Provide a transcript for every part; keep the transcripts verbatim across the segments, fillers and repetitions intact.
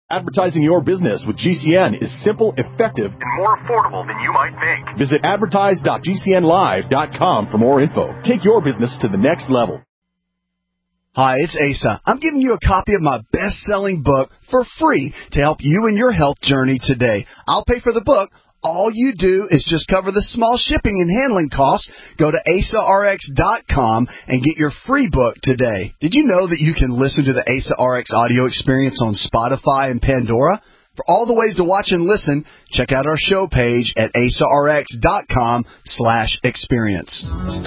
Advertising your business with G C N is simple, effective, and more affordable than you might think. Visit advertise dot g c n live dot com for more info. Take your business to the next level. Hi, it's Asa. I'm giving you a copy of my best-selling book for free to help you in your health journey today. I'll pay for the book. All you do is just cover the small shipping and handling costs. Go to asa r x dot com and get your free book today. Did you know that you can listen to the Asa R X audio experience on Spotify and Pandora? For all the ways to watch and listen, check out our show page at asa r x dot com slash experience.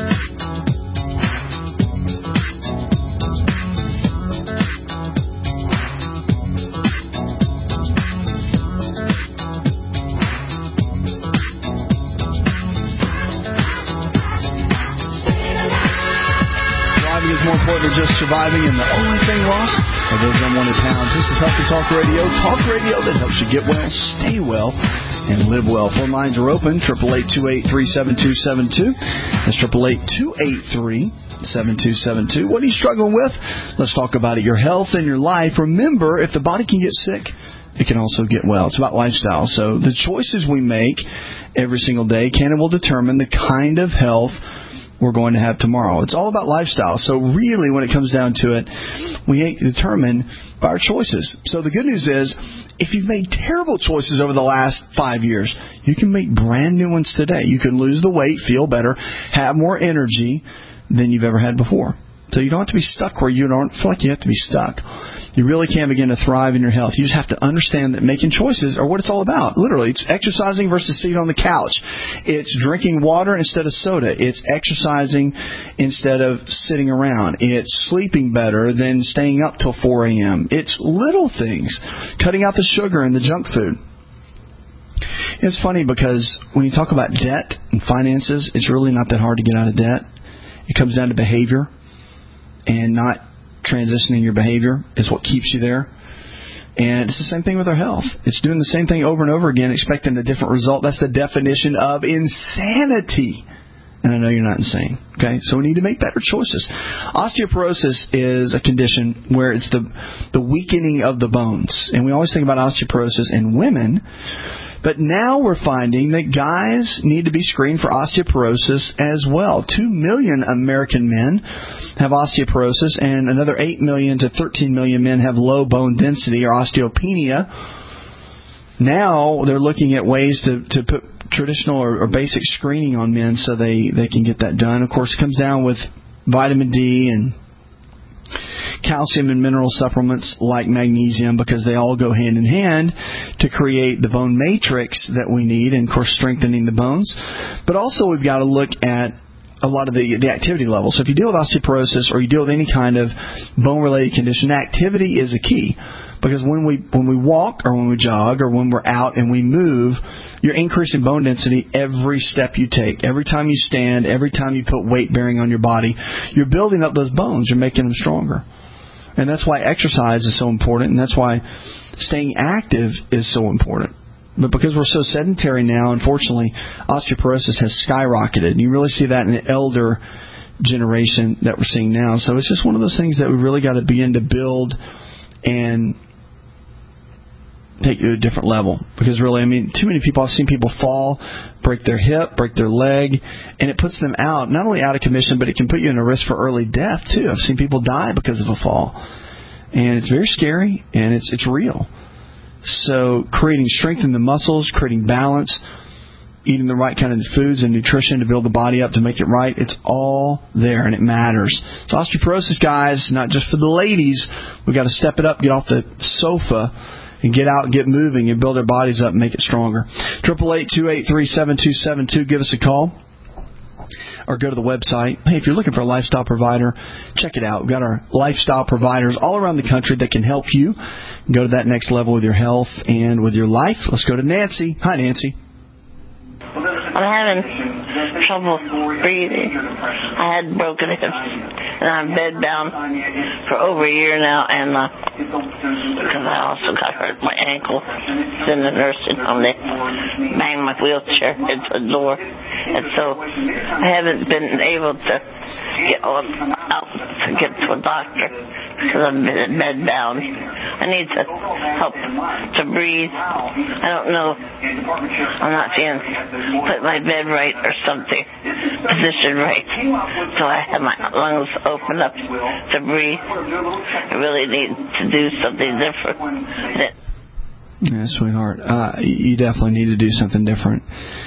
Is more important than just surviving, and the only thing lost are those unwanted pounds. This is Healthy Talk Radio, talk radio that helps you get well, stay well, and live well. Phone lines are open, eight eight eight, two eight three, seven two seven two. That's eight eight eight, two eight three, seven two seven two. What are you struggling with? Let's talk about it. Your health and your life. Remember, if the body can get sick, it can also get well. It's about lifestyle. So the choices we make every single day can and will determine the kind of health we're going to have tomorrow. It's all about lifestyle. So really, when it comes down to it, we determine by our choices. So the good news is, if you've made terrible choices over the last five years, you can make brand new ones today. You can lose the weight, feel better, have more energy than you've ever had before. So you don't have to be stuck where you don't feel like you have to be stuck. You really can begin to thrive in your health. You just have to understand that making choices are what it's all about. Literally, it's exercising versus sitting on the couch. It's drinking water instead of soda. It's exercising instead of sitting around. It's sleeping better than staying up till four a.m. It's little things. Cutting out the sugar and the junk food. It's funny because when you talk about debt and finances, it's really not that hard to get out of debt. It comes down to behavior, and not transitioning your behavior is what keeps you there. And it's the same thing with our health. It's doing the same thing over and over again, expecting a different result. That's the definition of insanity. And I know you're not insane. Okay, so we need to make better choices. Osteoporosis is a condition where it's the the weakening of the bones. And we always think about osteoporosis in women. But now we're finding that guys need to be screened for osteoporosis as well. Two million American men have osteoporosis, and another eight million to thirteen million men have low bone density or osteopenia. Now they're looking at ways to, to put traditional or, or basic screening on men so they, they can get that done. Of course, it comes down with vitamin D and calcium and mineral supplements like magnesium, because they all go hand in hand to create the bone matrix that we need, and of course strengthening the bones. But also we've got to look at a lot of the, the activity level. So if you deal with osteoporosis or you deal with any kind of bone-related condition, activity is a key. Because when we when we walk or when we jog or when we're out and we move, you're increasing bone density every step you take. Every time you stand, every time you put weight bearing on your body, you're building up those bones. You're making them stronger. And that's why exercise is so important, and that's why staying active is so important. But because we're so sedentary now, unfortunately, osteoporosis has skyrocketed. And you really see that in the elder generation that we're seeing now. So it's just one of those things that we really got to begin to build and take you to a different level. Because really, I mean, too many people, I've seen people fall, break their hip, break their leg, and it puts them out, not only out of commission, but it can put you in a risk for early death, too. I've seen people die because of a fall. And it's very scary, and it's it's real. So creating strength in the muscles, creating balance, eating the right kind of foods and nutrition to build the body up to make it right, it's all there, and it matters. So osteoporosis, guys, not just for the ladies. We've got to step it up, get off the sofa, and get out and get moving and build our bodies up and make it stronger. eight eight eight, two eight three, seven two seven two. Give us a call. Or go to the website. Hey, if you're looking for a lifestyle provider, check it out. We've got our lifestyle providers all around the country that can help you go to that next level with your health and with your life. Let's go to Nancy. Hi, Nancy. I'm having trouble breathing. I had broken hips, and I'm bedbound for over a year now, and uh, because I also got hurt my ankle. It's in the nursing home. They banged my wheelchair into the door, and so I haven't been able to get on, out to get to a doctor because I'm bedbound. I need to help to breathe. I don't know. I'm not seeing put my bed right or something, position right, so I have my lungs open up to breathe. I really need to do something different. Yeah, sweetheart, uh, you definitely need to do something different.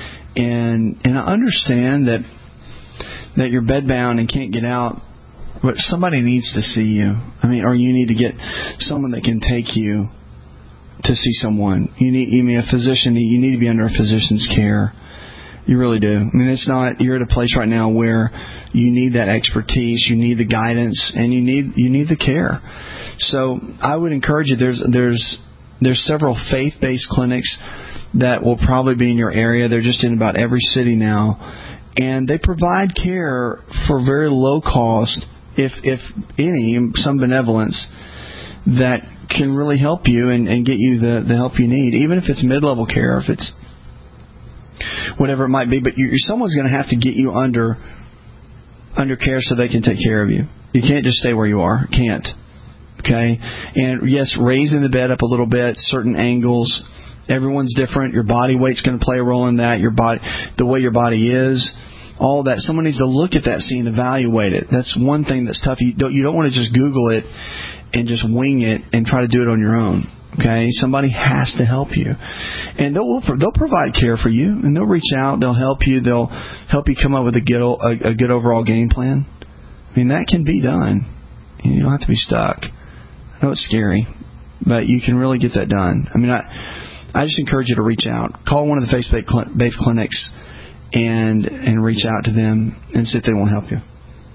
And and I understand that that you're bedbound and can't get out, but somebody needs to see you. I mean, or you need to get someone that can take you to see someone. You need, you mean a physician. You need to be under a physician's care. You really do. I mean, it's not. You're at a place right now where you need that expertise, you need the guidance, and you need you need the care. So I would encourage you. There's there's there's several faith-based clinics that will probably be in your area. They're just in about every city now, and they provide care for very low cost, if if any, some benevolence that can really help you and, and get you the, the help you need, even if it's mid-level care, if it's whatever it might be. But you, someone's going to have to get you under under care so they can take care of you. You can't just stay where you are. Can't. Okay? And yes, raising the bed up a little bit, certain angles. Everyone's different. Your body weight's going to play a role in that. Your body, the way your body is, all that. Someone needs to look at that scene, evaluate it. That's one thing that's tough. You don't, you don't want to just Google it and just wing it and try to do it on your own. Okay, somebody has to help you, and they'll they'll provide care for you, and they'll reach out, they'll help you, they'll help you come up with a good a, a good overall game plan. I mean, that can be done. You don't have to be stuck. I know it's scary, but you can really get that done. I mean, I I just encourage you to reach out, call one of the faith-based clinics, and and reach out to them and see if they won't help you,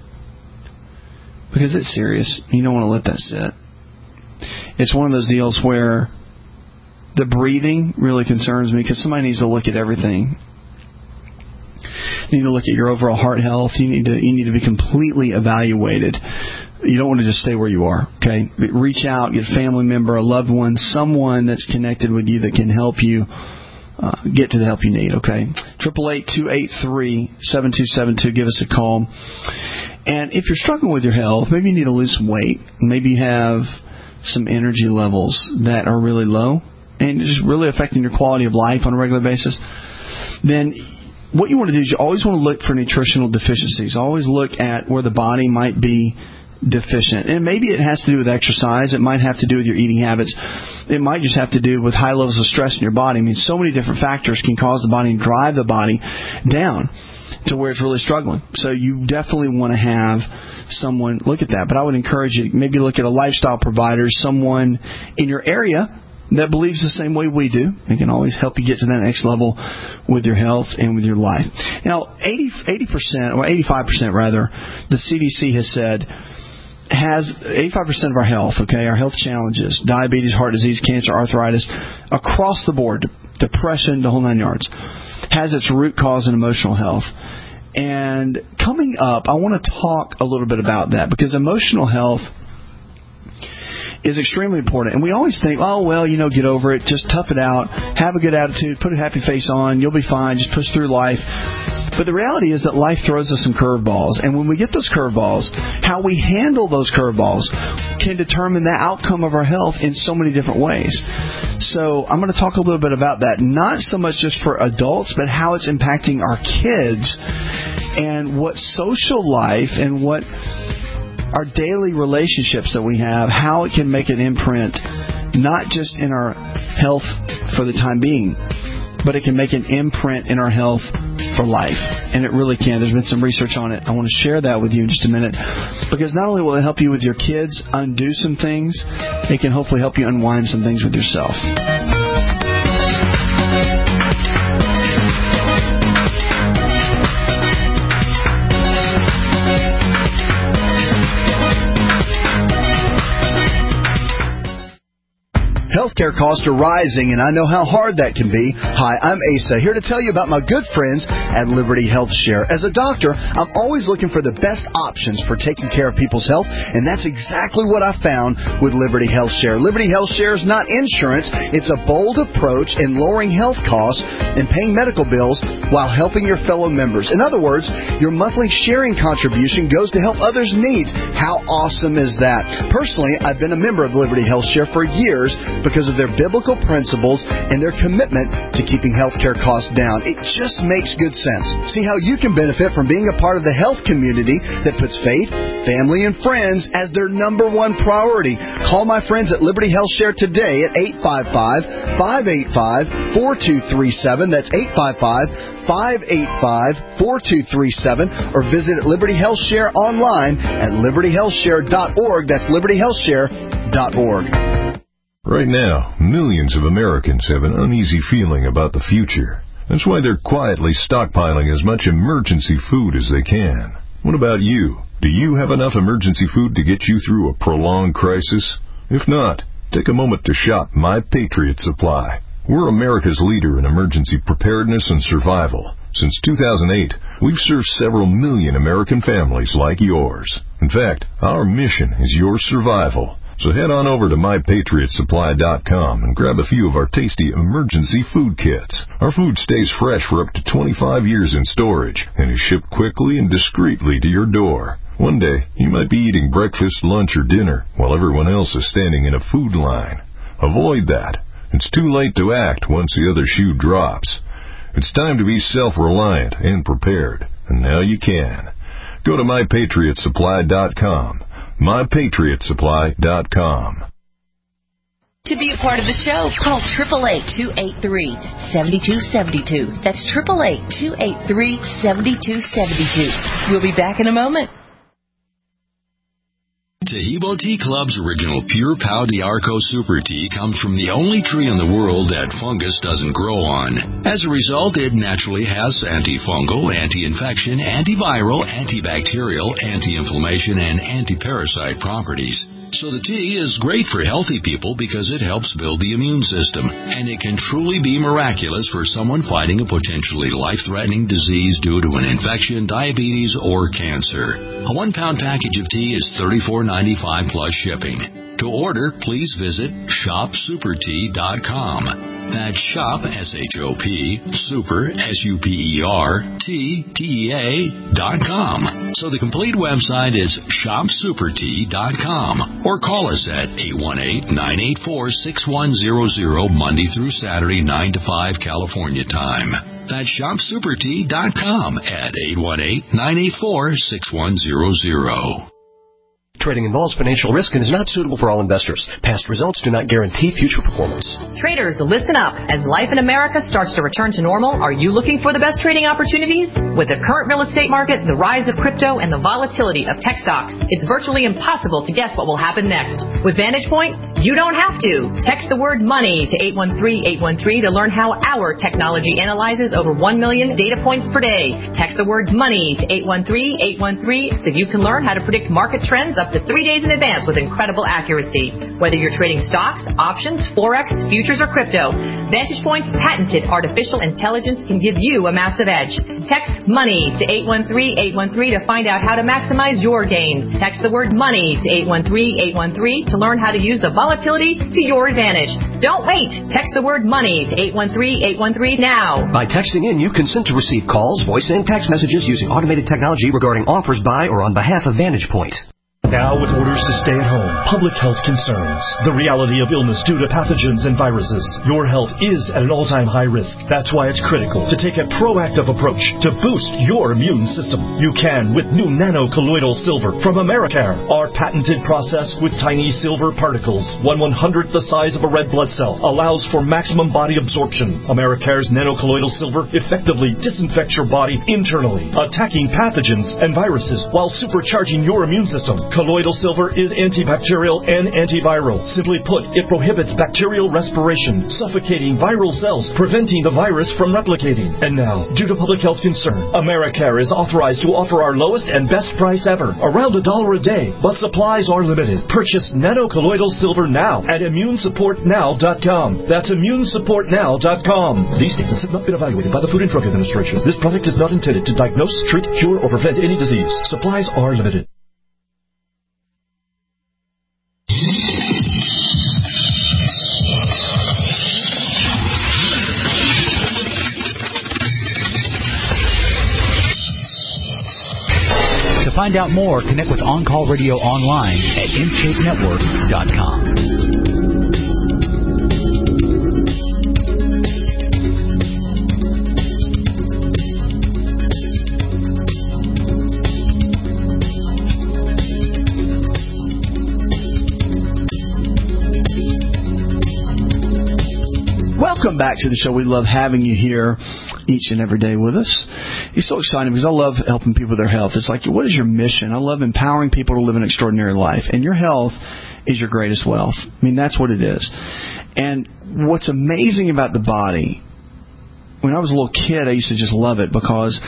because it's serious. You don't want to let that sit. It's one of those deals where the breathing really concerns me, because somebody needs to look at everything. You need to look at your overall heart health. You need to you need to be completely evaluated. You don't want to just stay where you are. Okay, reach out, get a family member, a loved one, someone that's connected with you that can help you uh, get to the help you need. Okay, triple eight two eight three seven two seven two. Give us a call. And if you're struggling with your health, maybe you need to lose some weight. Maybe you have some energy levels that are really low and just really affecting your quality of life on a regular basis, then what you want to do is you always want to look for nutritional deficiencies. Always look at where the body might be deficient. And maybe it has to do with exercise. It might have to do with your eating habits. It might just have to do with high levels of stress in your body. I mean, so many different factors can cause the body and drive the body down to where it's really struggling. So you definitely want to have someone look at that. But I would encourage you, maybe look at a lifestyle provider, someone in your area that believes the same way we do. They can always help you get to that next level with your health and with your life. Now, eighty percent, or eighty-five percent rather, the C D C has said, has eighty-five percent of our health, okay, our health challenges, diabetes, heart disease, cancer, arthritis, across the board, depression, the whole nine yards, has its root cause in emotional health. And coming up, I want to talk a little bit about that, because emotional health is extremely important. And we always think, oh, well, you know, get over it, just tough it out, have a good attitude, put a happy face on, you'll be fine, just push through life. But the reality is that life throws us some curveballs. And when we get those curveballs, how we handle those curveballs can determine the outcome of our health in so many different ways. So I'm going to talk a little bit about that, not so much just for adults, but how it's impacting our kids and what social life and what our daily relationships that we have, how it can make an imprint, not just in our health for the time being, but it can make an imprint in our health for life. And it really can. There's been some research on it. I want to share that with you in just a minute, because not only will it help you with your kids undo some things, it can hopefully help you unwind some things with yourself. Healthcare costs are rising, and I know how hard that can be. Hi, I'm Asa, here to tell you about my good friends at Liberty Health Share. As a doctor, I'm always looking for the best options for taking care of people's health, and that's exactly what I found with Liberty Health Share. Liberty Health Share is not insurance. It's a bold approach in lowering health costs and paying medical bills while helping your fellow members. In other words, your monthly sharing contribution goes to help others' needs. How awesome is that? Personally, I've been a member of Liberty Health Share for years because of their biblical principles and their commitment to keeping healthcare costs down. It just makes good sense. See how you can benefit from being a part of the health community that puts faith, family, and friends as their number one priority. Call my friends at Liberty Health Share today at eight five five, five eight five, four two three seven. That's eight five five, five eight five, four two three seven, or visit Liberty Health Share online at liberty health share dot org. That's liberty health share dot org. Right now, millions of Americans have an uneasy feeling about the future. That's why they're quietly stockpiling as much emergency food as they can. What about you? Do you have enough emergency food to get you through a prolonged crisis? If not, take a moment to shop My Patriot Supply. We're America's leader in emergency preparedness and survival. Since two thousand eight, we've served several million American families like yours. In fact, our mission is your survival. So head on over to my patriot supply dot com and grab a few of our tasty emergency food kits. Our food stays fresh for up to twenty-five years in storage and is shipped quickly and discreetly to your door. One day, you might be eating breakfast, lunch, or dinner while everyone else is standing in a food line. Avoid that. It's too late to act once the other shoe drops. It's time to be self-reliant and prepared, and now you can. Go to my patriot supply dot com. my patriot supply dot com. To be a part of the show, call eight eight eight, two eight three, seven two seven two. That's eight eight eight, two eight three, seven two seven two. We'll be back in a moment. Taheebo Tea Club's original Pure Pau d'Arco Super Tea comes from the only tree in the world that fungus doesn't grow on. As a result, it naturally has antifungal, anti-infection, antiviral, antibacterial, anti-inflammation, and anti-parasite properties. So the tea is great for healthy people because it helps build the immune system, and it can truly be miraculous for someone fighting a potentially life-threatening disease due to an infection, diabetes, or cancer. A one-pound package of tea is thirty-four ninety-five plus shipping. To order, please visit shop super tea dot com. That's shop, S H O P, super, S U P E R, T, T E A, dot com. So the complete website is shop super tea dot com. Or call us at eight one eight, nine eight four, six one zero zero, Monday through Saturday, nine to five, California time. That's shop super tea dot com at eight one eight, nine eight four, six one zero zero. Trading involves financial risk and is not suitable for all investors. Past results do not guarantee future performance. Traders, listen up. As life in America starts to return to normal, are you looking for the best trading opportunities? With the current real estate market, the rise of crypto, and the volatility of tech stocks, it's virtually impossible to guess what will happen next. With Vantage Point, you don't have to. Text the word money to eight one three, eight one three to learn how our technology analyzes over one million data points per day. Text the word money to eight one three, eight one three so you can learn how to predict market trends up to three days in advance with incredible accuracy. Whether you're trading stocks, options, forex, futures, or crypto, Vantage Point's patented artificial intelligence can give you a massive edge. Text money to eight one three, eight one three to find out how to maximize your gains. Text the word money to eight one three, eight one three to learn how to use the volatility to your advantage. Don't wait. Text the word money to eight one three, eight one three now. By texting in, you consent to receive calls, voice, and text messages using automated technology regarding offers by or on behalf of Vantage Point. Now with orders to stay at home, public health concerns, the reality of illness due to pathogens and viruses, your health is at an all-time high risk. That's why it's critical to take a proactive approach to boost your immune system. You can with new nano-colloidal silver from Americare. Our patented process with tiny silver particles, one one-hundredth the size of a red blood cell, allows for maximum body absorption. Americare's nano-colloidal silver effectively disinfects your body internally, attacking pathogens and viruses while supercharging your immune system. Colloidal silver is antibacterial and antiviral. Simply put, it prohibits bacterial respiration, suffocating viral cells, preventing the virus from replicating. And now, due to public health concern, Americare is authorized to offer our lowest and best price ever, around a dollar a day, but supplies are limited. Purchase Nano Colloidal Silver now at immune support now dot com. That's immune support now dot com. These statements have not been evaluated by the Food and Drug Administration. This product is not intended to diagnose, treat, cure, or prevent any disease. Supplies are limited. To find out more, connect with On Call Radio online at in shape network dot com. Welcome back to the show. We love having you here each and every day with us. It's so exciting because I love helping people with their health. It's like, what is your mission? I love empowering people to live an extraordinary life. And your health is your greatest wealth. I mean, that's what it is. And what's amazing about the body, when I was a little kid, I used to just love it because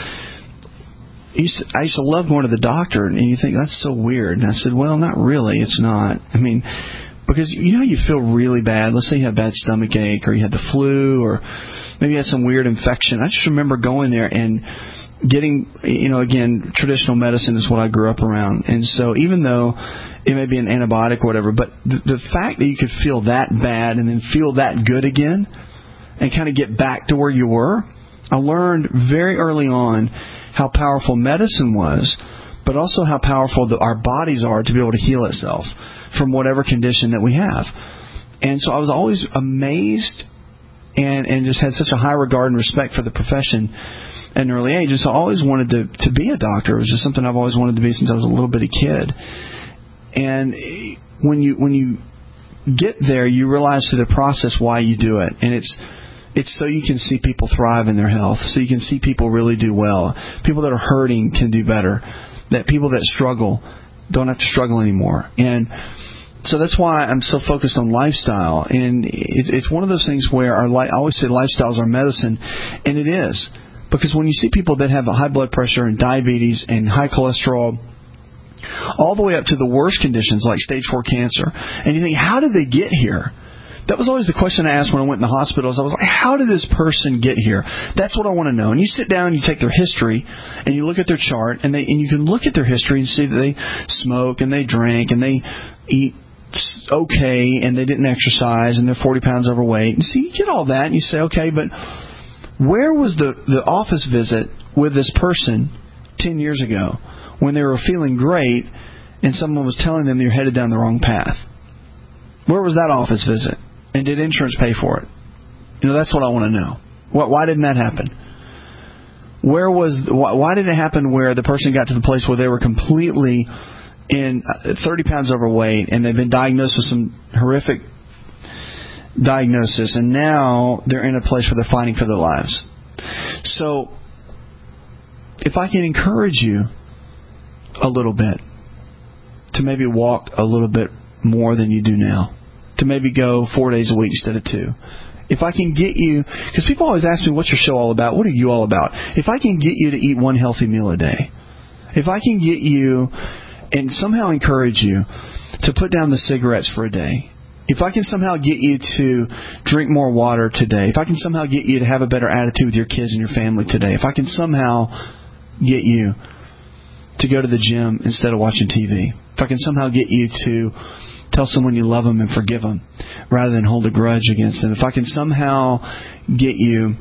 I used to, I used to love going to the doctor. And you think, that's so weird. And I said, well, not really. It's not. I mean, because you know you feel really bad. Let's say you had bad stomach ache or you had the flu or maybe you had some weird infection. I just remember going there and getting, you know, again, traditional medicine is what I grew up around. And so even though it may be an antibiotic or whatever, but the, the fact that you could feel that bad and then feel that good again and kind of get back to where you were, I learned very early on how powerful medicine was, but also how powerful the, our bodies are to be able to heal itself from whatever condition that we have. And so I was always amazed and, and just had such a high regard and respect for the profession at an early age. And so I always wanted to, to be a doctor. It was just something I've always wanted to be since I was a little bitty kid. And when you when you get there, you realize through the process why you do it. And it's it's so you can see people thrive in their health, so you can see people really do well. People that are hurting can do better. That people that struggle don't have to struggle anymore. And so that's why I'm so focused on lifestyle. And it's, it's one of those things where our li- I always say lifestyle is our medicine, and it is. Because when you see people that have a high blood pressure and diabetes and high cholesterol, all the way up to the worst conditions like stage four cancer, and you think, how did they get here? That was always the question I asked when I went in the hospitals. I was like, how did this person get here? That's what I want to know. And you sit down, you take their history, and you look at their chart, and they and you can look at their history and see that they smoke, and they drink, and they eat okay, and they didn't exercise, and they're forty pounds overweight. And so you get all that, and you say, okay, but where was the, the office visit with this person ten years ago when they were feeling great and someone was telling them you're headed down the wrong path? Where was that office visit? And did insurance pay for it? You know, that's what I want to know. Why, why didn't that happen? Where was why, why did it happen where the person got to the place where they were completely in thirty pounds overweight and they've been diagnosed with some horrific diagnosis, and now they're in a place where they're fighting for their lives? So if I can encourage you a little bit to maybe walk a little bit more than you do now, to maybe go four days a week instead of two. If I can get you, because people always ask me, what's your show all about? What are you all about? If I can get you to eat one healthy meal a day, if I can get you and somehow encourage you to put down the cigarettes for a day, if I can somehow get you to drink more water today, if I can somehow get you to have a better attitude with your kids and your family today, if I can somehow get you to go to the gym instead of watching T V, if I can somehow get you to tell someone you love them and forgive them rather than hold a grudge against them, if I can somehow get you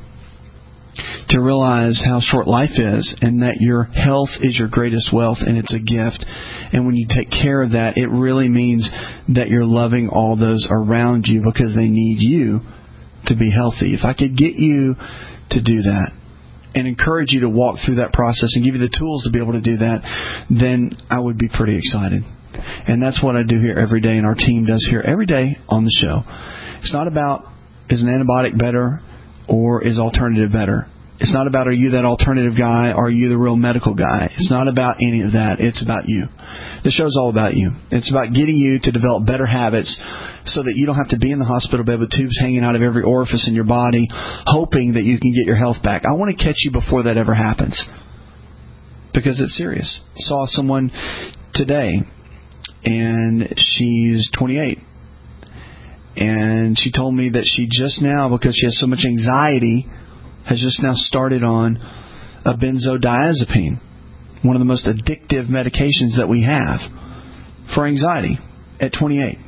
to realize how short life is and that your health is your greatest wealth and it's a gift, and when you take care of that, it really means that you're loving all those around you because they need you to be healthy. If I could get you to do that and encourage you to walk through that process and give you the tools to be able to do that, then I would be pretty excited. And that's what I do here every day, and our team does here every day on the show. It's not about, is an antibiotic better or is alternative better? It's not about, are you that alternative guy or are you the real medical guy? It's not about any of that. It's about you. The show's all about you. It's about getting you to develop better habits so that you don't have to be in the hospital bed with tubes hanging out of every orifice in your body, hoping that you can get your health back. I want to catch you before that ever happens, because it's serious. Saw someone today, and she's twenty-eight. And she told me that she just now, because she has so much anxiety, has just now started on a benzodiazepine, one of the most addictive medications that we have for anxiety at twenty-eight.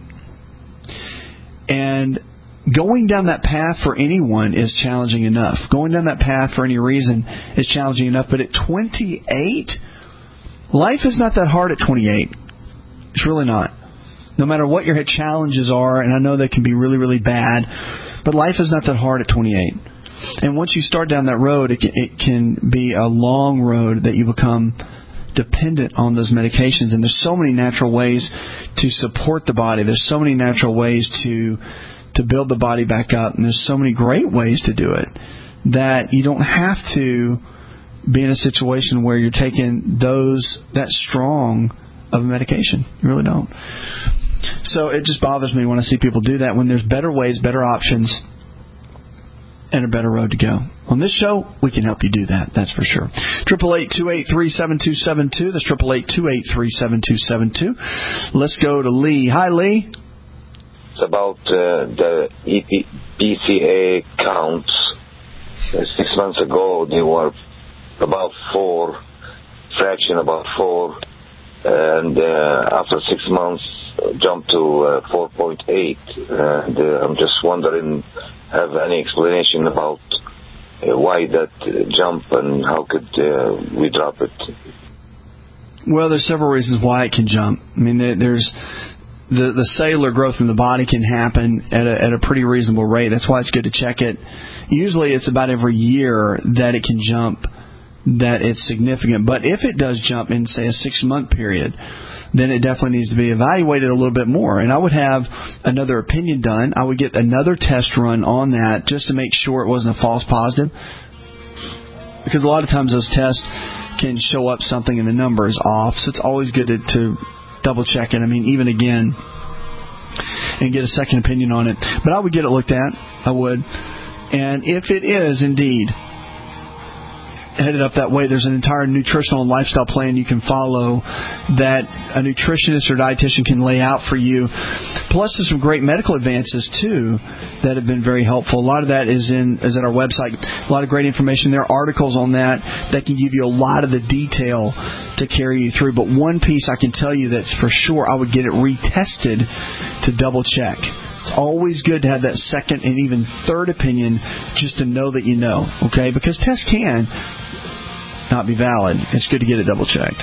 And going down that path for anyone is challenging enough. Going down that path for any reason is challenging enough. But at twenty-eight, life is not that hard at twenty-eight. It's really not. No matter what your challenges are, and I know they can be really, really bad, but life is not that hard at twenty-eight. And once you start down that road, it can, it can be a long road that you become dependent on those medications. And there's so many natural ways to support the body. There's so many natural ways to to build the body back up. And there's so many great ways to do it that you don't have to be in a situation where you're taking those that strong of a medication. You really don't. So it just bothers me when I see people do that when there's better ways, better options, and a better road to go. On this show, we can help you do that. That's for sure. Triple eight two eight three seven two seven two. That's triple eight two eight three seven two seven two. Let's go to Lee. Hi, Lee. It's about uh, the B C A counts. Uh, six months ago, they were about four, fraction about four, and uh, after six months, jumped to uh, four point eight. And uh, I'm just wondering, have any explanation about uh, why that uh, jump and how could uh, we drop it? Well, there's several reasons why it can jump. I mean, there's the the cellular growth in the body can happen at a, at a pretty reasonable rate. That's why it's good to check it. Usually it's about every year that it can jump, that it's significant. But if it does jump in, say, a six-month period, then it definitely needs to be evaluated a little bit more. And I would have another opinion done. I would get another test run on that just to make sure it wasn't a false positive. Because a lot of times those tests can show up something and the number is off. So it's always good to, to double check it. I mean, even again, and get a second opinion on it. But I would get it looked at. I would. And if it is indeed headed up that way, there's an entire nutritional and lifestyle plan you can follow that a nutritionist or dietitian can lay out for you. Plus, there's some great medical advances too that have been very helpful. A lot of that is in is at our website. A lot of great information. There are articles on that that can give you a lot of the detail to carry you through. But one piece I can tell you that's for sure, I would get it retested to double check. It's always good to have that second and even third opinion just to know that you know, okay? Because tests can not be valid. It's good to get it double checked.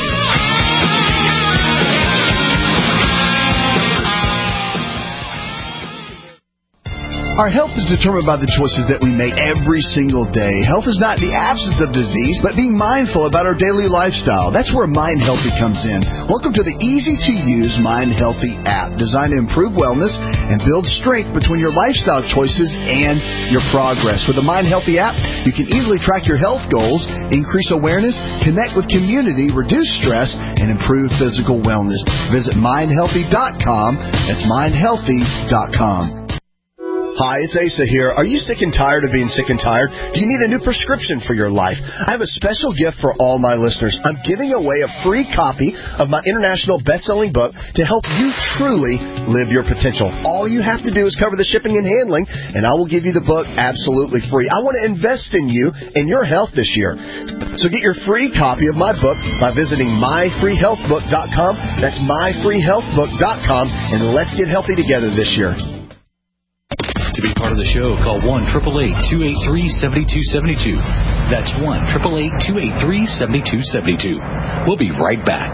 Our health is determined by the choices that we make every single day. Health is not the absence of disease, but being mindful about our daily lifestyle. That's where Mind Healthy comes in. Welcome to the easy-to-use Mind Healthy app, designed to improve wellness and build strength between your lifestyle choices and your progress. With the Mind Healthy app, you can easily track your health goals, increase awareness, connect with community, reduce stress, and improve physical wellness. Visit mind healthy dot com. That's mind healthy dot com. Hi, it's Asa here. Are you sick and tired of being sick and tired? Do you need a new prescription for your life? I have a special gift for all my listeners. I'm giving away a free copy of my international best-selling book to help you truly live your potential. All you have to do is cover the shipping and handling, and I will give you the book absolutely free. I want to invest in you and your health this year. So get your free copy of my book by visiting my free health book dot com. That's my free health book dot com, and let's get healthy together this year. To be part of the show, call one eight eight eight, two eight three, seven two seven two. That's one eight eight eight, two eight three, seven two seven two. We'll be right back.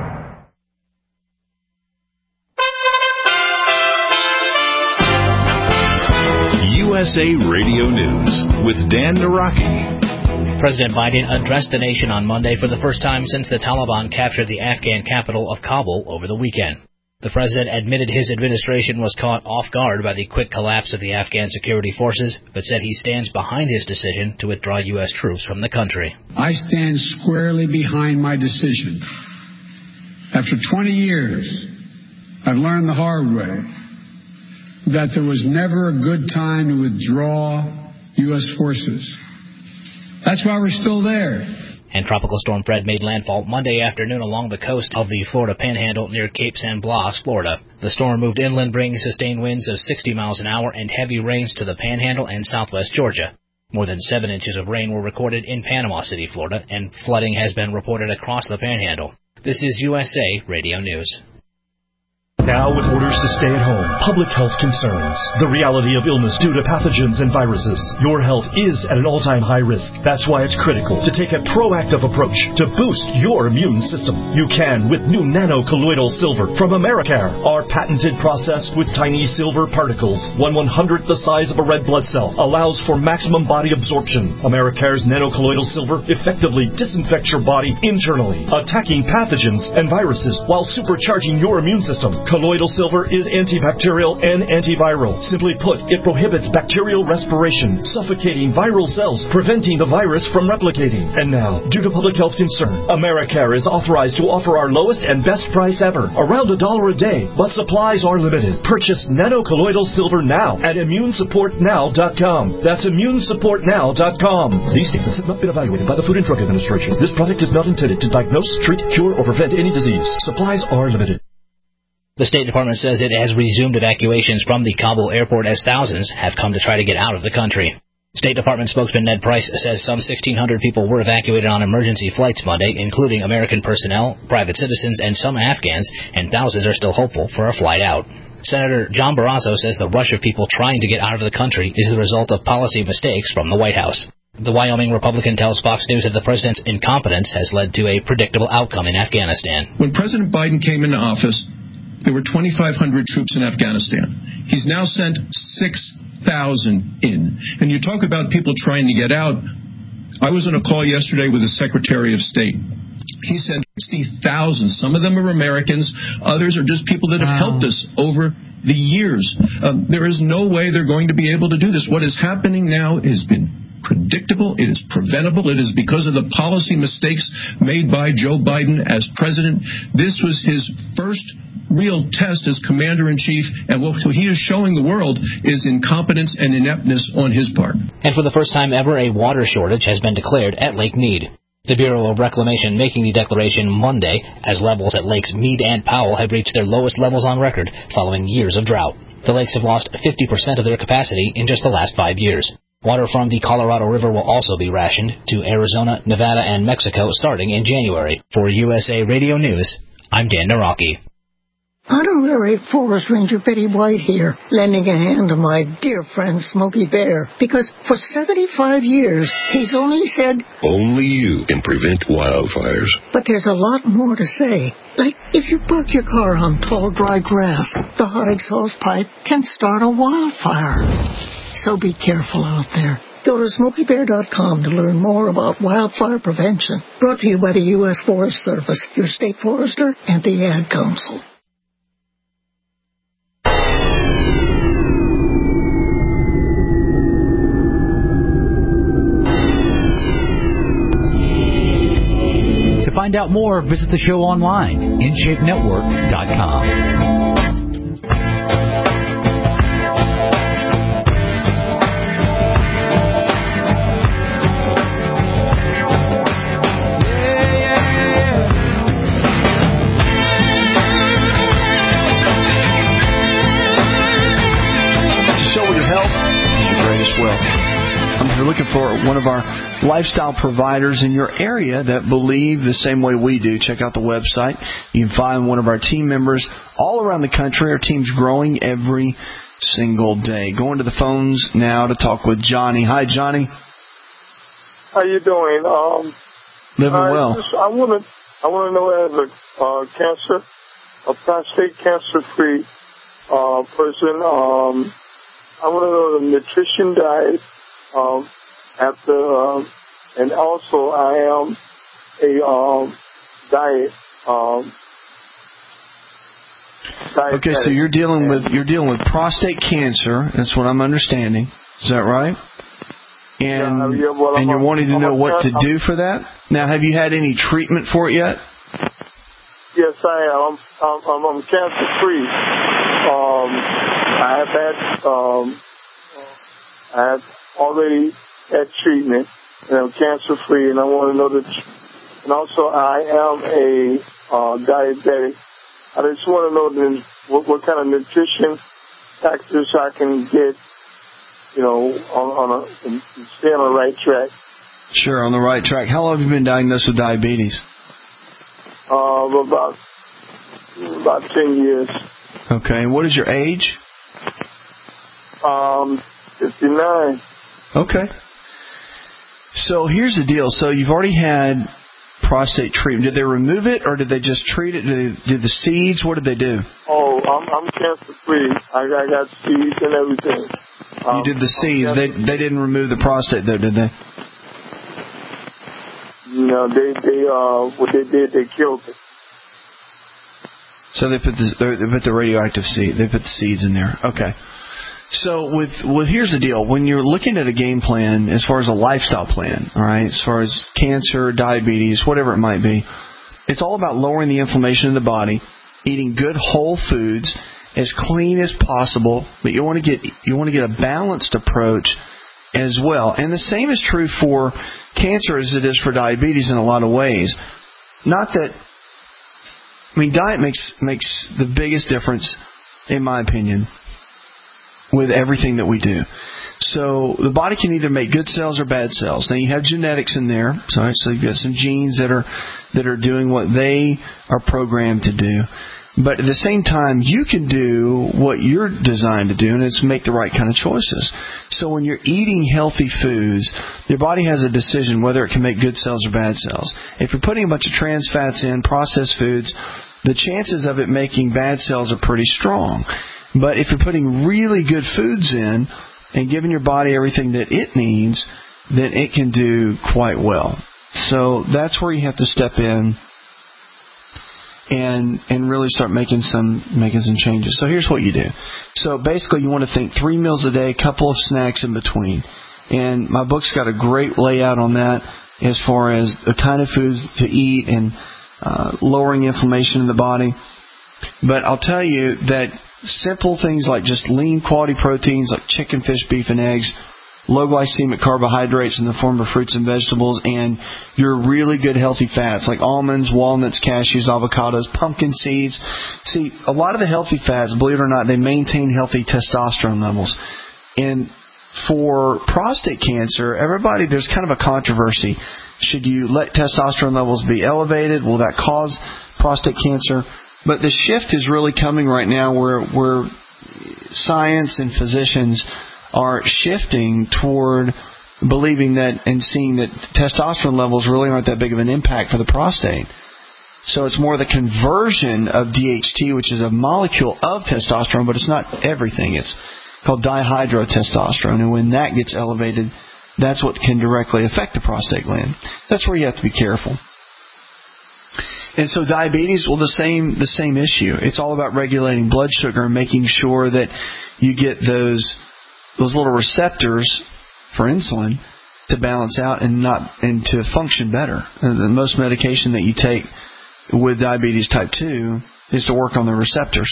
U S A Radio News with Dan Naraki. President Biden addressed the nation on Monday for the first time since the Taliban captured the Afghan capital of Kabul over the weekend. The president admitted his administration was caught off guard by the quick collapse of the Afghan security forces, but said he stands behind his decision to withdraw U S troops from the country. I stand squarely behind my decision After twenty years, I've learned the hard way that there was never a good time to withdraw U S forces. That's why we're still there. And Tropical Storm Fred made landfall Monday afternoon along the coast of the Florida Panhandle near Cape San Blas, Florida. The storm moved inland, bringing sustained winds of sixty miles an hour and heavy rains to the Panhandle and southwest Georgia. More than seven inches of rain were recorded in Panama City, Florida, and flooding has been reported across the Panhandle. This is U S A Radio News. Now with orders to stay at home, public health concerns, the reality of illness due to pathogens and viruses. Your health is at an all-time high risk. That's why it's critical to take a proactive approach to boost your immune system. You can with new nano-colloidal silver from Americare. Our patented process with tiny silver particles, one one-hundredth the size of a red blood cell, allows for maximum body absorption. Americare's nano-colloidal silver effectively disinfects your body internally, attacking pathogens and viruses while supercharging your immune system. Colloidal silver is antibacterial and antiviral. Simply put, it prohibits bacterial respiration, suffocating viral cells, preventing the virus from replicating. And now, due to public health concern, Americare is authorized to offer our lowest and best price ever, around a dollar a day, but supplies are limited. Purchase nano-colloidal silver now at immune support now dot com. That's immune support now dot com. These statements have not been evaluated by the Food and Drug Administration. This product is not intended to diagnose, treat, cure, or prevent any disease. Supplies are limited. The State Department says it has resumed evacuations from the Kabul airport as thousands have come to try to get out of the country. State Department spokesman Ned Price says some sixteen hundred people were evacuated on emergency flights Monday, including American personnel, private citizens, and some Afghans, and thousands are still hopeful for a flight out. Senator John Barrasso says the rush of people trying to get out of the country is the result of policy mistakes from the White House. The Wyoming Republican tells Fox News that the president's incompetence has led to a predictable outcome in Afghanistan. When President Biden came into office, there were twenty-five hundred troops in Afghanistan. He's now sent six thousand in. And you talk about people trying to get out. I was on a call yesterday with the Secretary of State. He said sixty thousand. Some of them are Americans. Others are just people that have wow. helped us over the years. Um, there is no way they're going to be able to do this. What is happening now has been predictable. It is preventable. It is because of the policy mistakes made by Joe Biden as president. This was his first real test as commander-in-chief, and what he is showing the world is incompetence and ineptness on his part. And for the first time ever, a water shortage has been declared at Lake Mead. The Bureau of Reclamation making the declaration Monday, as levels at Lakes Mead and Powell have reached their lowest levels on record following years of drought. The lakes have lost fifty percent of their capacity in just the last five years. Water from the Colorado River will also be rationed to Arizona, Nevada, and Mexico starting in January. For U S A Radio News, I'm Dan Naraki. Honorary Forest Ranger Betty White here, lending a hand to my dear friend Smokey Bear, because for seventy-five years, he's only said, only you can prevent wildfires. But there's a lot more to say. Like, if you park your car on tall, dry grass, the hot exhaust pipe can start a wildfire. So be careful out there. Go to smokey bear dot com to learn more about wildfire prevention. Brought to you by the U S Forest Service, your state forester, and the Ad Council. To find out more, visit the show online, in shape network dot com. Well, if you're looking for one of our lifestyle providers in your area that believe the same way we do, check out the website. You can find one of our team members all around the country. Our team's growing every single day. Going to the phones now to talk with Johnny. Hi, Johnny. How you doing? Um, Living I well. Just, I want to I want to know, as a uh, cancer, a prostate cancer-free uh, person, um, I want to know the nutrition diet um, after, um, and also I am a um, diet. Um, okay, so you're dealing with you're dealing with prostate cancer. That's what I'm understanding. Is that right? And yeah, yeah, well, and you're a, wanting to I'm know a, what to I'm, do for that. Now, have you had any treatment for it yet? Yes, I am. I'm, I'm, I'm cancer free. Um, I have had, um, I have already had treatment, and I'm cancer free. And I want to know that. And also, I am a uh, diabetic. I just want to know then what, what kind of nutrition factors I can get, you know, on, on a and stay on the right track. Sure, on the right track. How long have you been diagnosed with diabetes? Uh, about about ten years. Okay, and what is your age? Um, fifty-nine. Okay. So here's the deal. So you've already had prostate treatment. Did they remove it, or did they just treat it? Did, they, did the seeds? What did they do? Oh, I'm, I'm cancer free. I, I got seeds and everything. Um, you did the seeds. They they didn't remove the prostate though, did they? No, they they uh what they did, they killed it. So they put the they put the radioactive seed. They put the seeds in there. Okay. So with with here's the deal. When you're looking at a game plan as far as a lifestyle plan, all right, as far as cancer, diabetes, whatever it might be, it's all about lowering the inflammation in the body, eating good whole foods, as clean as possible. But you want to get you want to get a balanced approach as well. And the same is true for cancer as it is for diabetes in a lot of ways. Not that I mean, diet makes makes the biggest difference, in my opinion, with everything that we do. So the body can either make good cells or bad cells. Now you have genetics in there, so, so you've got some genes that are that are doing what they are programmed to do. But at the same time, you can do what you're designed to do, and it's make the right kind of choices. So when you're eating healthy foods, your body has a decision whether it can make good cells or bad cells. If you're putting a bunch of trans fats in, processed foods, the chances of it making bad cells are pretty strong. But if you're putting really good foods in and giving your body everything that it needs, then it can do quite well. So that's where you have to step in and and really start making some making some changes. So here's what you do. So basically you want to think three meals a day, a couple of snacks in between. And my book's got a great layout on that as far as the kind of foods to eat and uh, lowering inflammation in the body. But I'll tell you that simple things like just lean quality proteins like chicken, fish, beef, and eggs, low glycemic carbohydrates in the form of fruits and vegetables, and your really good healthy fats like almonds, walnuts, cashews, avocados, pumpkin seeds. See, a lot of the healthy fats, believe it or not, they maintain healthy testosterone levels. And for prostate cancer, everybody, there's kind of a controversy. Should you let testosterone levels be elevated? Will that cause prostate cancer? But the shift is really coming right now where, where science and physicians are shifting toward believing that and seeing that testosterone levels really aren't that big of an impact for the prostate. So it's more the conversion of D H T, which is a molecule of testosterone, but it's not everything. It's called dihydrotestosterone, and when that gets elevated, that's what can directly affect the prostate gland. That's where you have to be careful. And so diabetes, well, the same the same issue. It's all about regulating blood sugar and making sure that you get those those little receptors for insulin to balance out and not and to function better. And the most medication that you take with diabetes type two is to work on the receptors.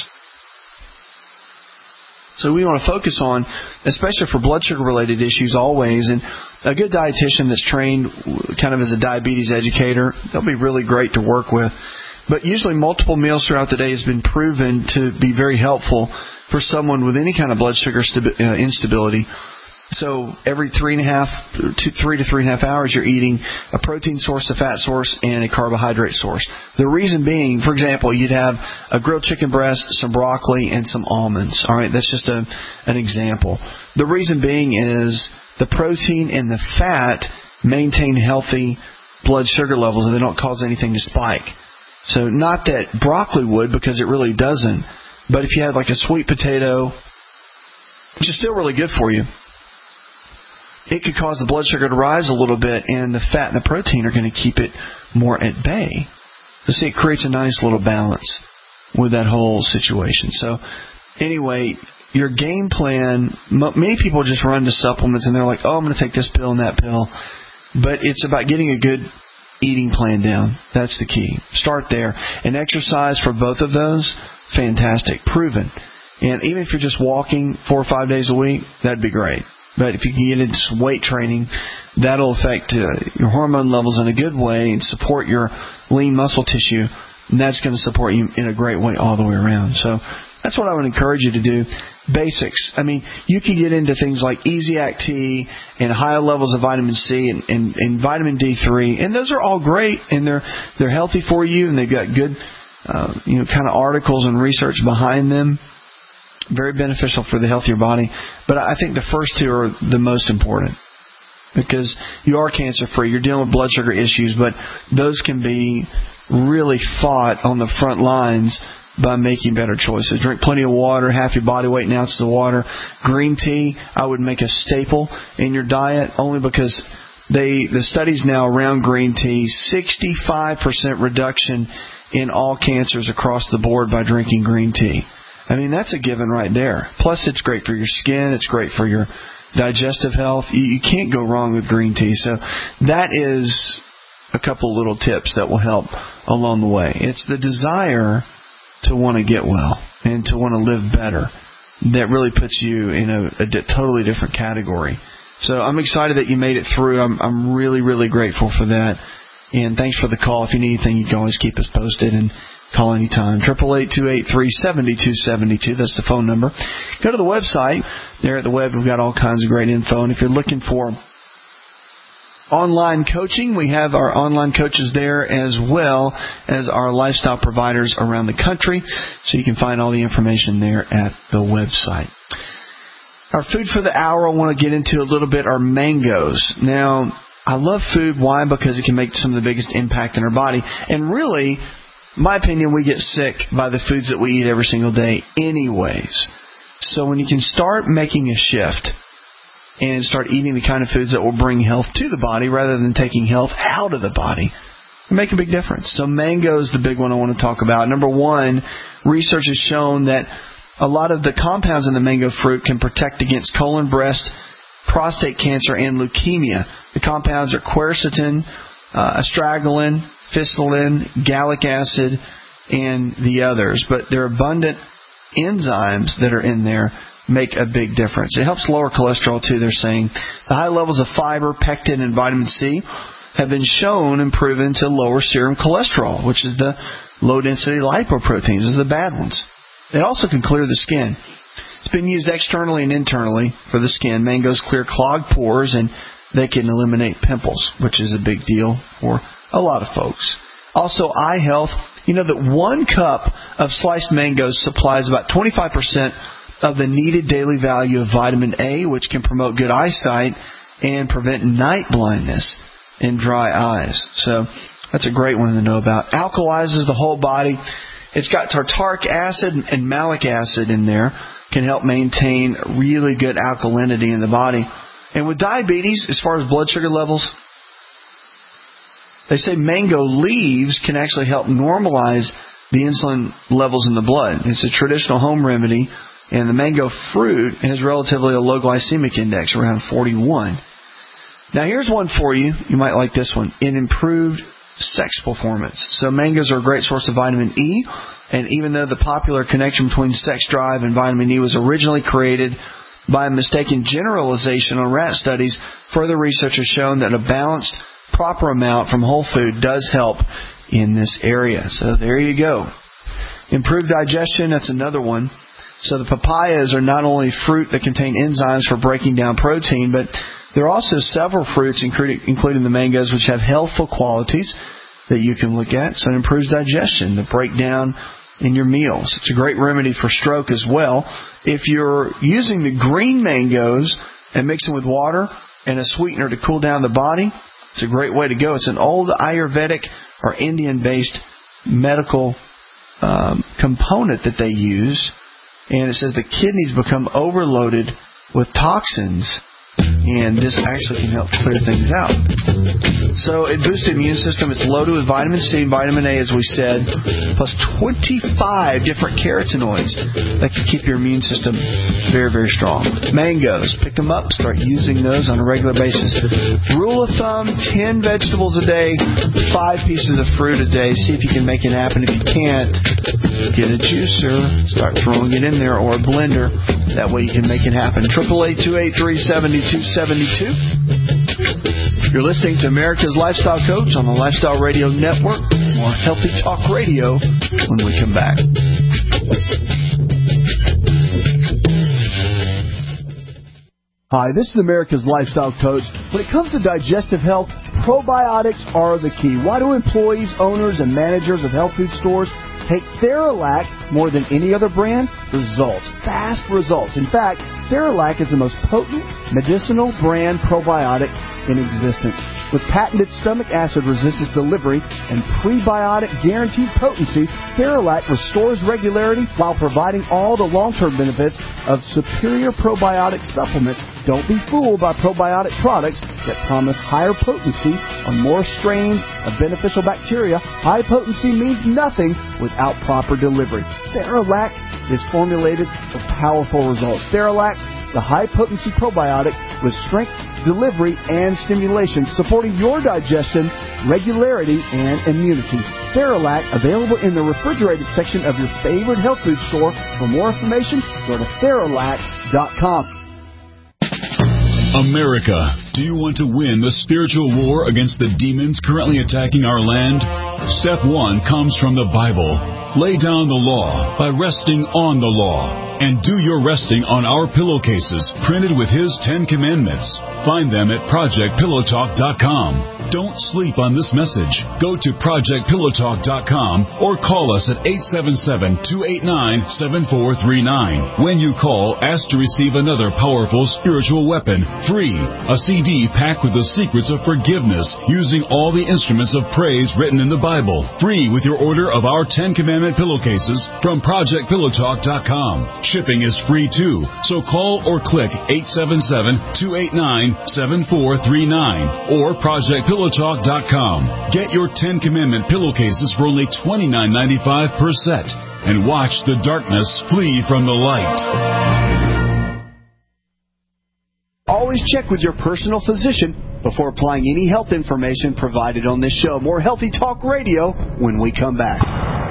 So we want to focus on, especially for blood sugar related issues always, and a good dietitian that's trained kind of as a diabetes educator, they'll be really great to work with. But usually multiple meals throughout the day has been proven to be very helpful for someone with any kind of blood sugar stabi- uh, instability. So every three and a half, two, three to three and a half hours, you're eating a protein source, a fat source, and a carbohydrate source. The reason being, for example, you'd have a grilled chicken breast, some broccoli, and some almonds. All right, that's just a, an example. The reason being is the protein and the fat maintain healthy blood sugar levels, and they don't cause anything to spike. So not that broccoli would, because it really doesn't. But if you had like a sweet potato, which is still really good for you, it could cause the blood sugar to rise a little bit, and the fat and the protein are going to keep it more at bay. So see, it creates a nice little balance with that whole situation. So anyway, your game plan, many people just run to supplements, and they're like, oh, I'm going to take this pill and that pill. But it's about getting a good eating plan down. That's the key. Start there. And exercise for both of those, fantastic, proven. And even if you're just walking four or five days a week, that'd be great. But if you can get into some weight training, that'll affect uh, your hormone levels in a good way and support your lean muscle tissue. And that's going to support you in a great way all the way around. So that's what I would encourage you to do. Basics. I mean, you can get into things like Easy-Act T and higher levels of vitamin C and, and, and vitamin D three. And those are all great, and they're they're healthy for you, and they've got good uh, you know, kind of articles and research behind them. Very beneficial for the health of your body. But I think the first two are the most important because you are cancer-free. You're dealing with blood sugar issues, but those can be really fought on the front lines by making better choices. Drink plenty of water, half your body weight in ounces of water. Green tea, I would make a staple in your diet only because they the studies now around green tea, sixty-five percent reduction in all cancers across the board by drinking green tea. I mean, that's a given right there. Plus, it's great for your skin. It's great for your digestive health. You, you can't go wrong with green tea. So that is a couple little tips that will help along the way. It's the desire to want to get well and to want to live better that really puts you in a, a di- totally different category. So I'm excited that you made it through. I'm, I'm really, really grateful for that. And thanks for the call. If you need anything, you can always keep us posted and call anytime. eight eight eight, two eight three, seven two seven two. That's the phone number. Go to the website. There at the web, we've got all kinds of great info. And if you're looking for online coaching, we have our online coaches there as well as our lifestyle providers around the country. So you can find all the information there at the website. Our food for the hour I want to get into a little bit are mangoes. Now, I love food. Why? Because it can make some of the biggest impact in our body. And really, in my opinion, we get sick by the foods that we eat every single day anyways. So when you can start making a shift and start eating the kind of foods that will bring health to the body rather than taking health out of the body, it make a big difference. So mango is the big one I want to talk about. Number one, research has shown that a lot of the compounds in the mango fruit can protect against colon, breast, prostate cancer, and leukemia. The compounds are quercetin, uh, astragalin, phycillin, gallic acid, and the others. But their abundant enzymes that are in there make a big difference. It helps lower cholesterol too, they're saying. The high levels of fiber, pectin, and vitamin C have been shown and proven to lower serum cholesterol, which is the low-density lipoproteins. Those are the bad ones. It also can clear the skin. It's been used externally and internally for the skin. Mangoes clear clogged pores, and they can eliminate pimples, which is a big deal for a lot of folks. Also, eye health. You know that one cup of sliced mangoes supplies about twenty-five percent of the needed daily value of vitamin A, which can promote good eyesight and prevent night blindness and dry eyes. So that's a great one to know about. Alkalizes the whole body. It's got tartaric acid and malic acid in there. Can help maintain really good alkalinity in the body. And with diabetes, as far as blood sugar levels, they say mango leaves can actually help normalize the insulin levels in the blood. It's a traditional home remedy. And the mango fruit has relatively a low glycemic index, around forty-one. Now, here's one for you. You might like this one. It improved sex performance. So mangoes are a great source of vitamin E. And even though the popular connection between sex drive and vitamin E was originally created by a mistaken generalization on rat studies, further research has shown that a balanced, proper amount from whole food does help in this area. So there you go. Improved digestion, that's another one. So the papayas are not only fruit that contain enzymes for breaking down protein, but there are also several fruits, including the mangoes, which have healthful qualities that you can look at. So it improves digestion, the breakdown in your meals. It's a great remedy for stroke as well. If you're using the green mangoes and mix them with water and a sweetener to cool down the body, it's a great way to go. It's an old Ayurvedic or Indian-based medical um, component that they use. And it says the kidneys become overloaded with toxins, and this actually can help clear things out. So it boosts the immune system. It's loaded with vitamin C and vitamin A, as we said, plus twenty-five different carotenoids that can keep your immune system very, very strong. Mangoes, pick them up, start using those on a regular basis. Rule of thumb, ten vegetables a day, five pieces of fruit a day. See if you can make it happen. If you can't, get a juicer, start throwing it in there, or a blender. That way you can make it happen. eight eight eight, two eight three, seven two seven two. You're listening to America's Lifestyle Coach on the Lifestyle Radio Network. More Healthy Talk Radio when we come back. Hi, this is America's Lifestyle Coach. When it comes to digestive health, probiotics are the key. Why do employees, owners, and managers of health food stores take Theralac more than any other brand? Results. Fast results. In fact, Theralac is the most potent medicinal brand probiotic in existence. With patented stomach acid resistance delivery and prebiotic guaranteed potency, Theralac restores regularity while providing all the long-term benefits of superior probiotic supplements. Don't be fooled by probiotic products that promise higher potency on more strains of beneficial bacteria. High potency means nothing without proper delivery. Theralac is formulated for powerful results. Theralac, the high-potency probiotic with strength, delivery, and stimulation, supporting your digestion, regularity, and immunity. Theralac, available in the refrigerated section of your favorite health food store. For more information, go to Theralac dot com. America, do you want to win the spiritual war against the demons currently attacking our land? Step one comes from the Bible. Lay down the law by resting on the law. And do your resting on our pillowcases, printed with His Ten Commandments. Find them at project pillow talk dot com. Don't sleep on this message. Go to project pillow talk dot com or call us at eight seven seven, two eight nine, seven four three nine. When you call, ask to receive another powerful spiritual weapon, free, a C D packed with the secrets of forgiveness, using all the instruments of praise written in the Bible. Free with your order of our Ten Commandment pillowcases from project pillow talk dot com. Shipping is free too, so call or click eight seven seven, two eight nine, seven four three nine or project pillow talk dot com. Get your Ten Commandment pillowcases for only twenty-nine ninety-five per set and watch the darkness flee from the light. Always check with your personal physician before applying any health information provided on this show. More Healthy Talk Radio when we come back.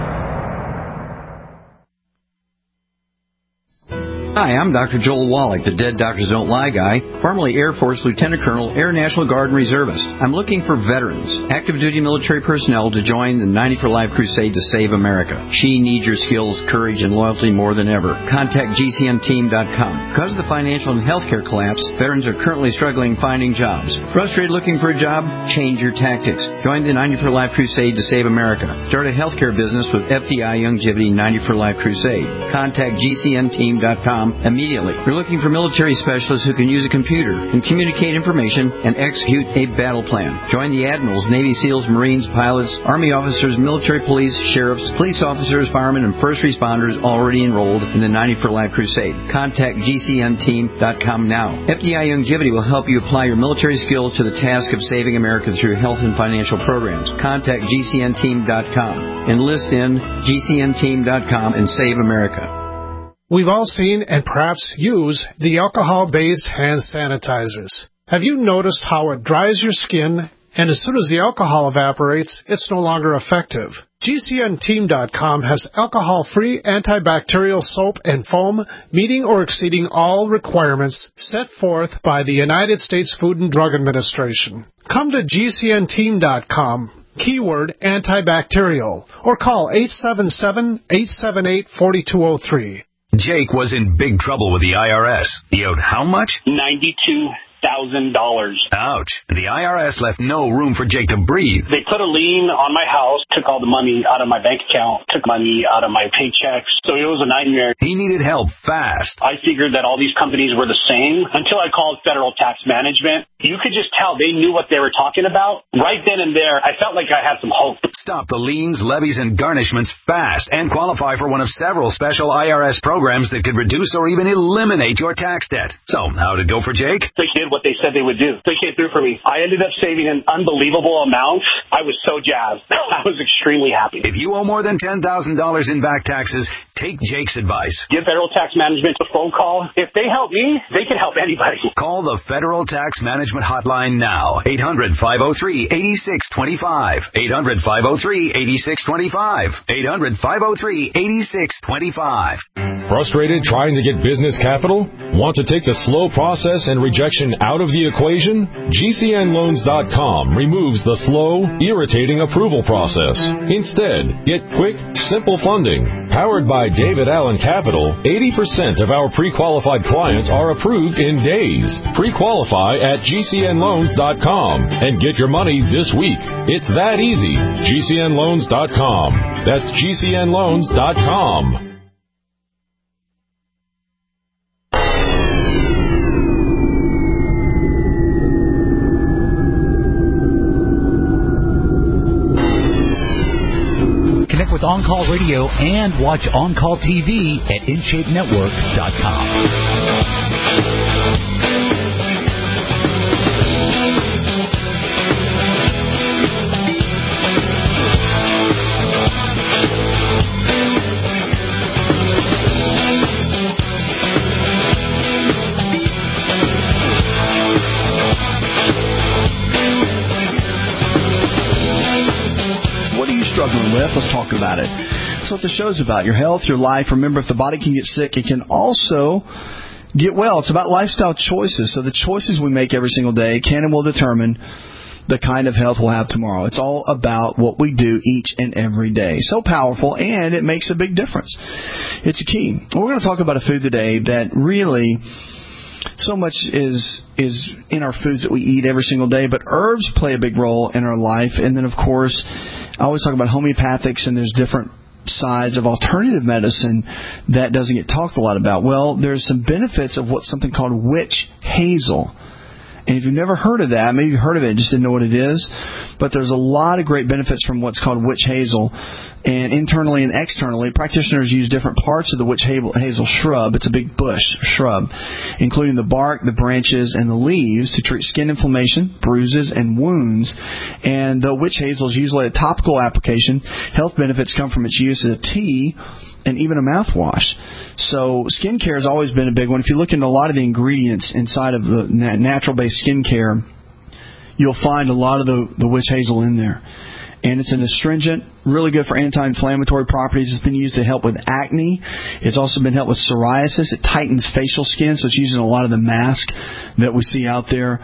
Hi, I'm Doctor Joel Wallach, the Dead Doctors Don't Lie guy, formerly Air Force Lieutenant Colonel, Air National Guard Reservist. I'm looking for veterans, active duty military personnel to join the ninety for Life crusade to save America. She needs your skills, courage, and loyalty more than ever. Contact G C N team dot com. Because of the financial and healthcare collapse, veterans are currently struggling finding jobs. Frustrated looking for a job? Change your tactics. Join the ninety for Life crusade to save America. Start a healthcare business with F D I Youngevity ninety for Life crusade. Contact G C N team dot com immediately. We're looking for military specialists who can use a computer and communicate information and execute a battle plan. Join the admirals, Navy SEALs, Marines, pilots, Army officers, military police, sheriffs, police officers, firemen, and first responders already enrolled in the ninety for Life crusade. Contact G C N team dot com now. F D I Youngevity will help you apply your military skills to the task of saving America through health and financial programs. Contact G C N team dot com. Enlist in G C N team dot com and save America. We've all seen and perhaps use the alcohol-based hand sanitizers. Have you noticed how it dries your skin, and as soon as the alcohol evaporates, it's no longer effective? G C N team dot com has alcohol-free antibacterial soap and foam meeting or exceeding all requirements set forth by the United States Food and Drug Administration. Come to G C N team dot com. Keyword antibacterial, or call eight seven seven, eight seven eight, four two zero three. Jake was in big trouble with the I R S. He owed how much? ninety-two thousand dollars. Ouch. The I R S left no room for Jake to breathe. They put a lien on my house, took all the money out of my bank account, took money out of my paychecks. So it was a nightmare. He needed help fast. I figured that all these companies were the same until I called Federal Tax Management. You could just tell they knew what they were talking about. Right then and there, I felt like I had some hope. Stop the liens, levies, and garnishments fast and qualify for one of several special I R S programs that could reduce or even eliminate your tax debt. So, how'd it go for Jake? They did did what they said they would do. They came through for me. I ended up saving an unbelievable amount. I was so jazzed. I was extremely happy. If you owe more than ten thousand dollars in back taxes, take Jake's advice. Give Federal Tax Management a phone call. If they help me, they can help anybody. Call the Federal Tax Management Hotline now. eight hundred, five oh three, eight six two five. eight hundred, five oh three, eight six two five. eight hundred, five oh three, eight six two five. Frustrated trying to get business capital? Want to take the slow process and rejection out of the equation? G C N loans dot com removes the slow, irritating approval process. Instead, get quick, simple funding. Powered by David Allen Capital, eighty percent of our pre-qualified clients are approved in days. Pre-qualify at G C N loans dot com and get your money this week. It's that easy. G C N loans dot com. That's G C N loans dot com. Connect with On Call Radio and watch On Call T V at in shape network dot com. Struggling with, let's talk about it. That's what the show's about. Your health, your life. Remember, if the body can get sick, it can also get well. It's about lifestyle choices. So the choices we make every single day can and will determine the kind of health we'll have tomorrow. It's all about what we do each and every day. So powerful, and it makes a big difference. It's a key. We're going to talk about a food today that really... so much is is in our foods that we eat every single day, but herbs play a big role in our life. And then, of course, I always talk about homeopathics, and there's different sides of alternative medicine that doesn't get talked a lot about. Well, there's some benefits of what's something called witch hazel. And if you've never heard of that, maybe you've heard of it and just didn't know what it is, but there's a lot of great benefits from what's called witch hazel. And internally and externally, practitioners use different parts of the witch hazel shrub. It's a big bush shrub, including the bark, the branches, and the leaves to treat skin inflammation, bruises, and wounds. And though witch hazel is usually a topical application, health benefits come from its use as a tea and even a mouthwash. So skincare has always been a big one. If you look into a lot of the ingredients inside of the natural-based skincare, you'll find a lot of the, the witch hazel in there. And it's an astringent, really good for anti-inflammatory properties. It's been used to help with acne. It's also been helped with psoriasis. It tightens facial skin, so it's used in a lot of the masks that we see out there.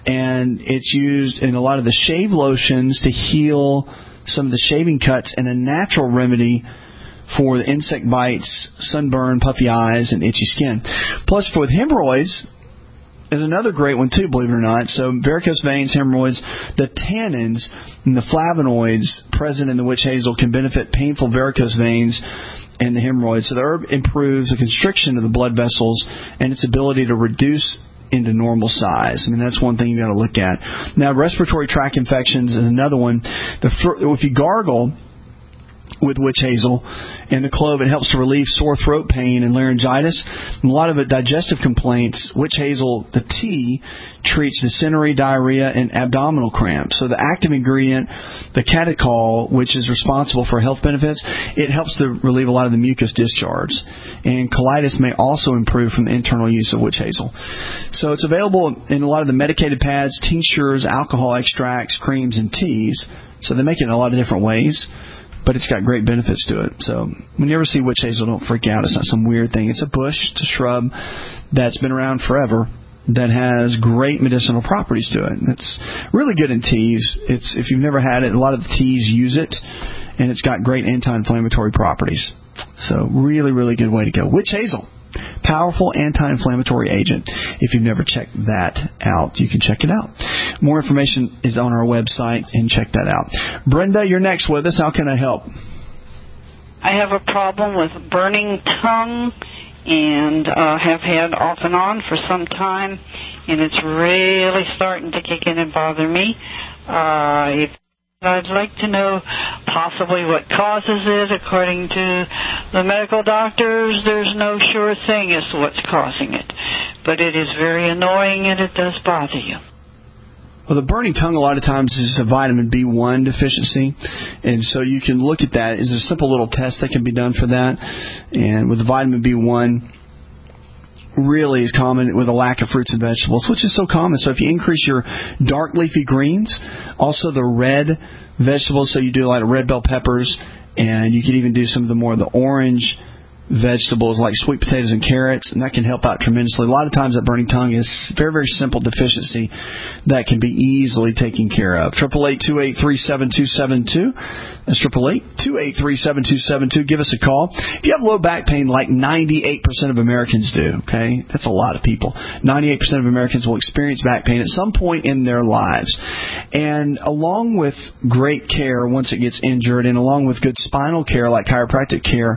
And it's used in a lot of the shave lotions to heal some of the shaving cuts, and a natural remedy for the insect bites, sunburn, puffy eyes, and itchy skin. Plus, for hemorrhoids, is another great one too, believe it or not. So varicose veins, hemorrhoids, the tannins and the flavonoids present in the witch hazel can benefit painful varicose veins and the hemorrhoids. So the herb improves the constriction of the blood vessels and its ability to reduce into normal size. I mean, that's one thing you got to look at. Now, respiratory tract infections is another one. The if you gargle with witch hazel and the clove, it helps to relieve sore throat pain and laryngitis. And a lot of it, digestive complaints. Witch hazel, the tea, treats dysentery, diarrhea, and abdominal cramps. So the active ingredient, the catechol, which is responsible for health benefits, it helps to relieve a lot of the mucus discharge. And colitis may also improve from the internal use of witch hazel. So it's available in a lot of the medicated pads, tinctures, alcohol extracts, creams, and teas. So they make it in a lot of different ways, but it's got great benefits to it. So when you ever see witch hazel, don't freak out. It's not some weird thing. It's a bush, it's a shrub that's been around forever that has great medicinal properties to it. It's really good in teas. It's if you've never had it, a lot of the teas use it, and it's got great anti-inflammatory properties. So really, really good way to go. Witch hazel, powerful anti-inflammatory agent. If you've never checked that out, you can check it out. More information is on our website, and check that out. Brenda, you're next with us. How can I help? I have a problem with burning tongue, and uh, have had off and on for some time, and it's really starting to kick in and bother me. Uh, if I'd like to know possibly what causes it. According to the medical doctors, there's no sure thing as to what's causing it. but it is very annoying and it does bother you. Well, the burning tongue a lot of times is a vitamin B one deficiency, and so you can look at that. There's a simple little test that can be done for that, and with the vitamin B one, really is common with a lack of fruits and vegetables, which is so common. So if you increase your dark leafy greens, also the red vegetables, so you do like red bell peppers, and you can even do some of the more of the orange vegetables like sweet potatoes and carrots, and that can help out tremendously. A lot of times that burning tongue is very, very simple deficiency that can be easily taken care of. eight eight eight, two eight three, seven two seven two. That's eight eight eight, two eight three, seven two seven two. Give us a call. If you have low back pain like ninety-eight percent of Americans do, okay, that's a lot of people. ninety-eight percent of Americans will experience back pain at some point in their lives. And along with great care once it gets injured, and along with good spinal care like chiropractic care,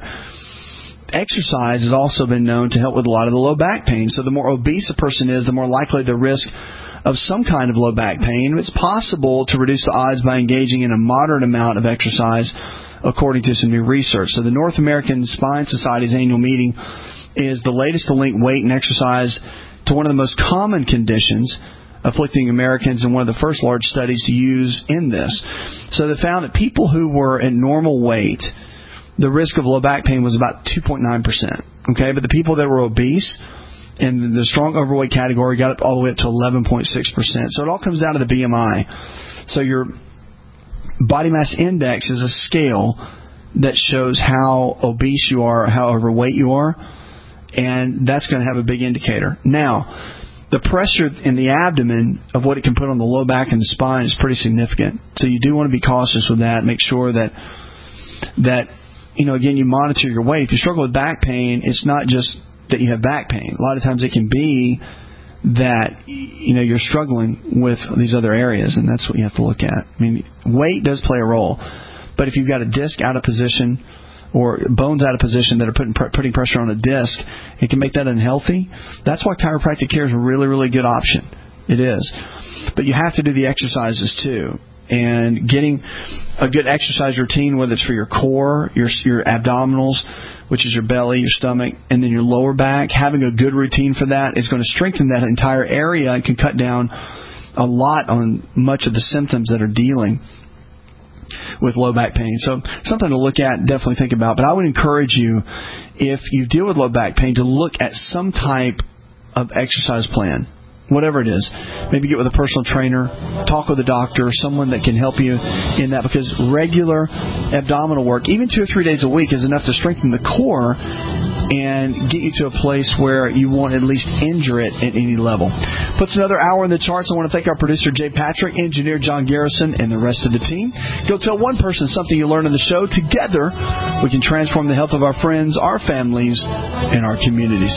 exercise has also been known to help with a lot of the low back pain. So the more obese a person is, the more likely the risk of some kind of low back pain. It's possible to reduce the odds by engaging in a moderate amount of exercise, according to some new research. So the North American Spine Society's annual meeting is the latest to link weight and exercise to one of the most common conditions afflicting Americans, and one of the first large studies to use in this. So they found that people who were at normal weight, the risk of low back pain was about two point nine percent. Okay, but the people that were obese in the strong overweight category got up all the way up to eleven point six percent. So it all comes down to the B M I. So your body mass index is a scale that shows how obese you are, how overweight you are, and that's going to have a big indicator. Now, the pressure in the abdomen of what it can put on the low back and the spine is pretty significant. So you do want to be cautious with that. Make sure that that you know, again, you monitor your weight. If you struggle with back pain, it's not just that you have back pain. A lot of times it can be that, you know, you're struggling with these other areas, and that's what you have to look at. I mean, weight does play a role, but if you've got a disc out of position or bones out of position that are putting putting pressure on a disc, it can make that unhealthy. That's why chiropractic care is a really, really good option. It is. But you have to do the exercises too. And getting a good exercise routine, whether it's for your core, your your abdominals, which is your belly, your stomach, and then your lower back, having a good routine for that is going to strengthen that entire area and can cut down a lot on much of the symptoms that are dealing with low back pain. So something to look at and definitely think about. But I would encourage you, if you deal with low back pain, to look at some type of exercise plan. Whatever it is. Maybe get with a personal trainer, talk with a doctor, someone that can help you in that, because regular abdominal work, even two or three days a week, is enough to strengthen the core and get you to a place where you won't at least injure it at any level. Puts another hour in the charts. I want to thank our producer, Jay Patrick, engineer John Garrison, and the rest of the team. Go tell one person something you learned on the show. Together, we can transform the health of our friends, our families, and our communities.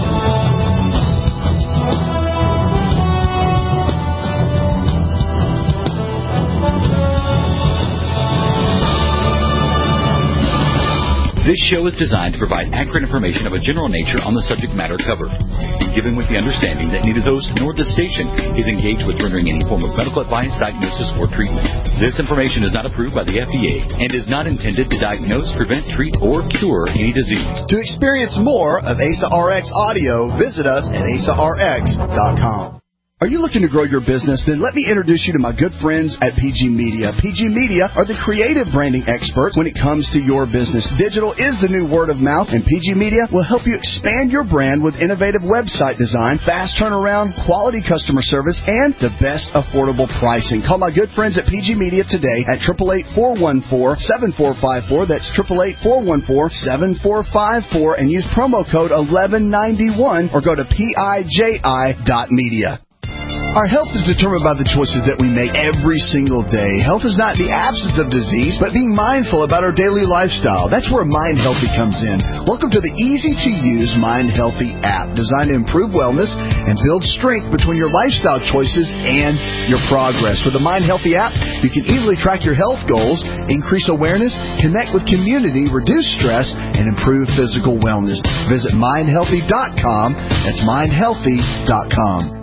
This show is designed to provide accurate information of a general nature on the subject matter covered, and given with the understanding that neither host nor the station is engaged with rendering any form of medical advice, diagnosis, or treatment. This information is not approved by the F D A and is not intended to diagnose, prevent, treat, or cure any disease. To experience more of A S A R X audio, visit us at A S A R X dot com. Are you looking to grow your business? Then let me introduce you to my good friends at P G Media. P G Media are the creative branding experts when it comes to your business. Digital is the new word of mouth, and P G Media will help you expand your brand with innovative website design, fast turnaround, quality customer service, and the best affordable pricing. Call my good friends at P G Media today at eight eight eight, four one four, seven four five four. That's eight eight eight, four one four, seven four five four, and use promo code eleven ninety-one or go to P I J I dot media. Our health is determined by the choices that we make every single day. Health is not the absence of disease, but being mindful about our daily lifestyle. That's where Mind Healthy comes in. Welcome to the easy-to-use Mind Healthy app, designed to improve wellness and build strength between your lifestyle choices and your progress. With the Mind Healthy app, you can easily track your health goals, increase awareness, connect with community, reduce stress, and improve physical wellness. Visit mind healthy dot com. That's mind healthy dot com.